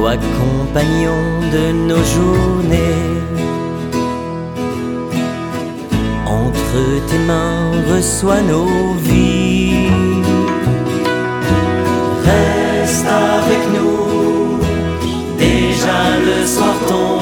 toi compagnon de nos journées. Entre tes mains reçois nos vies. Reste avec nous, déjà le soir tombe.